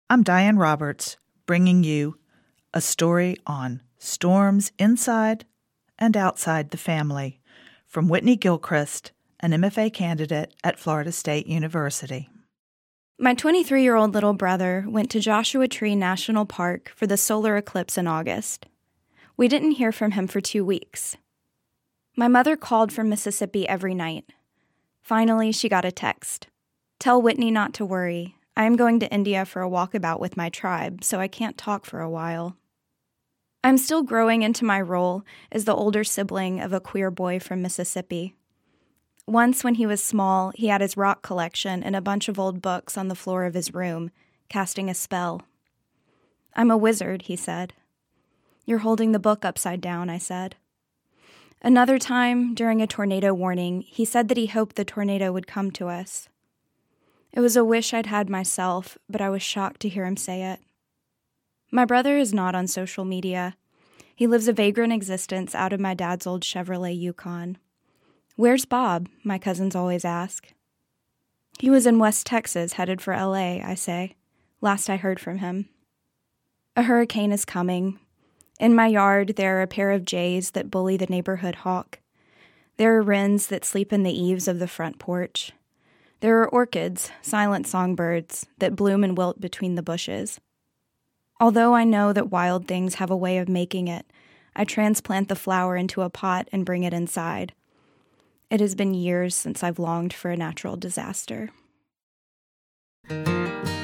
I'm Diane Roberts, bringing you a story on storms inside and outside the family from Whitney Gilchrist, an MFA candidate at Florida State University. My 23-year-old little brother went to Joshua Tree National Park for the solar eclipse in August. We didn't hear from him for 2 weeks. My mother called from Mississippi every night. Finally, she got a text. "Tell Whitney not to worry. I am going to India for a walkabout with my tribe, so I can't talk for a while." I'm still growing into my role as the older sibling of a queer boy from Mississippi. Once, when he was small, he had his rock collection and a bunch of old books on the floor of his room, casting a spell. "I'm a wizard," he said. "You're holding the book upside down," I said. Another time, during a tornado warning, he said that he hoped the tornado would come to us. It was a wish I'd had myself, but I was shocked to hear him say it. My brother is not on social media. He lives a vagrant existence out of my dad's old Chevrolet Yukon. "Where's Bob?" my cousins always ask. "He was in West Texas, headed for LA, I say. Last I heard from him." A hurricane is coming. In my yard, there are a pair of jays that bully the neighborhood hawk. There are wrens that sleep in the eaves of the front porch. There are orchids, silent songbirds, that bloom and wilt between the bushes. Although I know that wild things have a way of making it, I transplant the flower into a pot and bring it inside. It has been years since I've longed for a natural disaster.